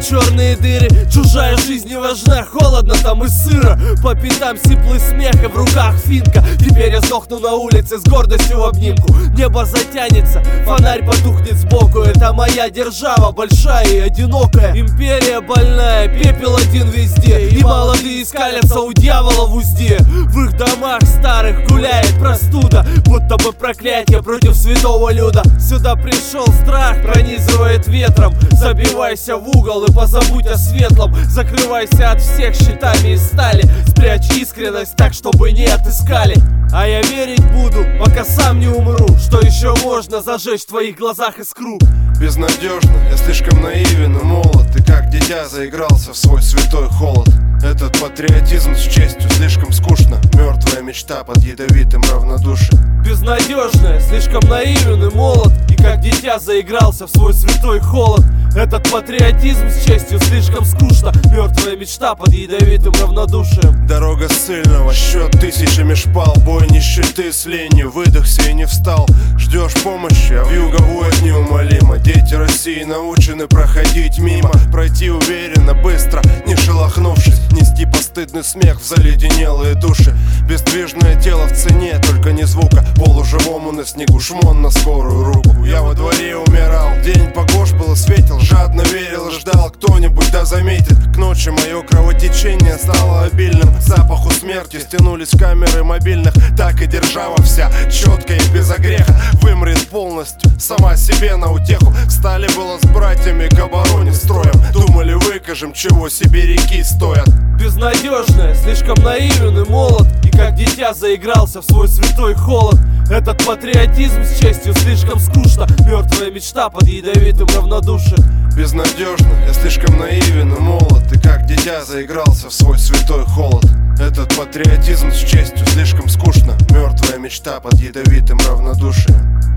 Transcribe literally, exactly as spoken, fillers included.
черные дыры. Чужая жизнь не важна, холодно там и сыро. По пятам сиплый смех и в руках финка. Теперь я сдохну на улице с гордостью в обнимку. Небо затянется, фонарь потухнет сбоку. Это моя держава, большая и одинокая. Империя больная, пепел один везде. И молодые скалятся у дьявола в узде. В их домах старых гуляет простуда, будто бы проклятие против святого люда. Сюда пришел страх, пронизывает ветром. Забивайся в угол и позабудь о светлом. Закрывайся от всех щитами из стали. Спрячь искренность так, чтобы не отыскали. А я верить буду, пока сам не умру. Что еще можно зажечь в твоих глазах искру? Безнадежно, я слишком наивен и молод. И как дитя заигрался в свой святой холод. Этот патриотизм с честью слишком скучно. Мертвая мечта под ядовитым равнодушием. Безнадежно, я слишком наивен и молод. И как дитя заигрался в свой святой холод. Этот патриотизм с честью слишком скучно. Мертвая мечта под ядовитым равнодушием. Дорога ссыльного, счет тысячами шпал. Бой нищеты с ленью, выдохся и не встал. Ждешь помощи, а вьюга воет неумолимо. Дети России научены проходить мимо. Пройти уверенно, быстро, не шелохнувшись. Нести постыдный смех в заледенелые души. Бесдвижное тело в цене, только не звука. Полуживому на снегу шмон на скорую руку. Я во дворе умирал, день погож был и светил. Жадно верил и ждал, кто-нибудь да заметит. К ночи мое кровотечение стало обильным. К запаху смерти стянулись камеры мобильных. Так и держава вся, четко и без огреха, вымрет полностью, сама себе на утеху. Стали было с братьями к обороне строем. Думали, выкажем, чего себе реки стоят. Безнадежно, слишком наивен и молод. И как дитя заигрался в свой святой холод. Этот патриотизм с честью слишком скучно. Мертвая мечта под ядовитым равнодушием. Безнадежно, я слишком наивен и молод. И как дитя заигрался в свой святой холод. Этот патриотизм с честью слишком скучно. Мертвая мечта под ядовитым равнодушием.